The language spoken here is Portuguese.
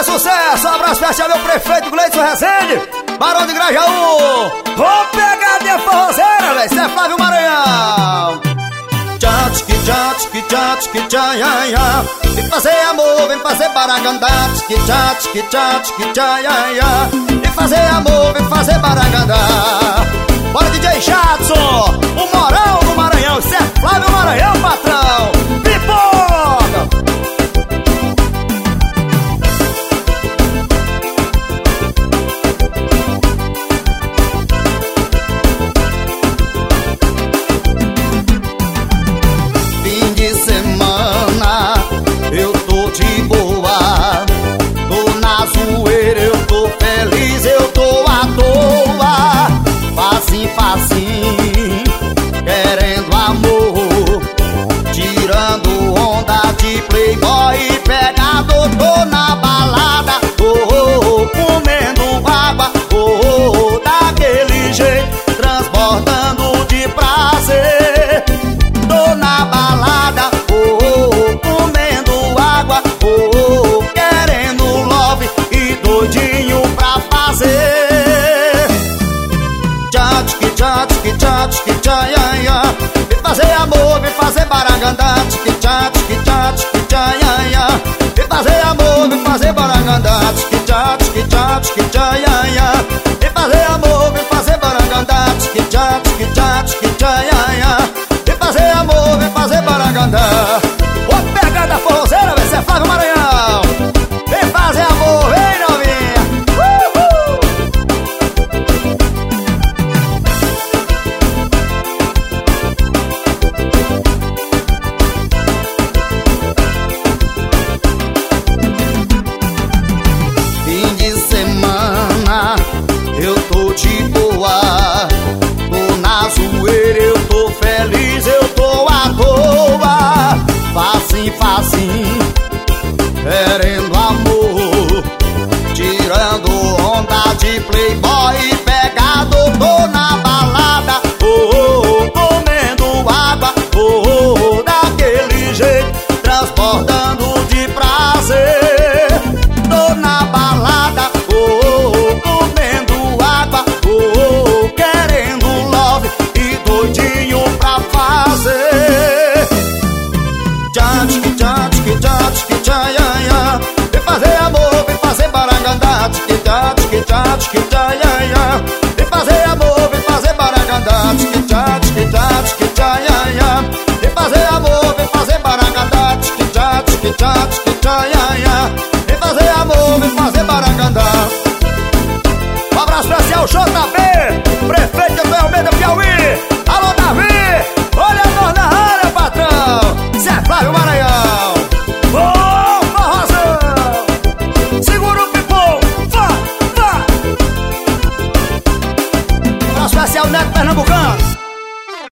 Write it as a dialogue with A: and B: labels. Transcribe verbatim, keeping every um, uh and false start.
A: mais sucesso. Abraço especial meu prefeito Gleison Rezende, Barão de Grajaú. Vou pegar de forrozeira, velho. Cê é Flávio Maranhão. Tchá, tchiqui, tchá, tchiqui, tchá, tchiqui, tchá, ia, ia. Vem fazer amor, vem fazer baragandá. Tchiqui, tchá, tchiqui, tchá, tchiqui, tchá, ia, ia. Vem fazer amor, vem fazer baragandá. Bora, D J Jadson, o Morão do Maranhão. Cê é Flávio Maranhão, patrão. Pipoca! Fim de semana, eu tô de boa. Tô na zoeira, eu tô feliz, eu tô à toa. Facinho, facinho, querendo amor, tirando onda de playboy e pegador. Tô na balada, oh, oh, oh, comendo água, oh, oh, daquele jeito, transbordando de prazer. Tô na balada, oh, oh, oh, comendo água, oh, oh, oh, querendo love e doidinho pra fazer. Tchá, tchiqui, tchá, tchiqui, tchá, tchiqui, tchá, ia, ia. Vem fazer amor, vem fazer baragandá. Tchiqui, tchá, tchiqui, tchá, tchiqui, tchá, ia, ia. Vem fazer amor, vem fazer baragandá. Tchiqui, tchá, tchiqui, tchá, tchiqui, tchá, ia, ia. Vem fazer amor, vem fazer baragandá. Tchiqui, tchá, tchiqui, tchá, tchiqui, tchá, ia, ia. Vem fazer amor, vem fazer baragandá. Ô, pega da forrozeira, vem ser Flávio Maranhão. Vem fazer amor, vem novinha. Uhul! Fim de semana, eu tô de boa. Tô na zoeira, eu tô feliz, eu tô à toa. Facinho, facinho, querendo amor, tirando onda de playboy e pegador. Tô na balada, oh, oh, oh, comendo água, oh, oh, oh, daquele jeito, transbordando de prazer. Tô na balada, oh, oh, oh, comendo água, oh, oh, oh, querendo love e doidinho pra fazer. Tchá, tchiqui, tchá, tchiqui, tchá, tchiqui, tchá, ia, ia. Vem fazer amor, vem fazer baragandá. Tchiqui, tchá, tchiqui, tchá, tchiqui, tchá, ia, ia. Vem fazer amor, vem fazer baragandá. Tchiqui, tchá, tchiqui, tchá, tchiqui, tchá, ia, ia. Vem fazer amor, vem fazer baragandá. Tchiqui, tchá, tchiqui, tchá, tchiqui, tchá, ia, ia.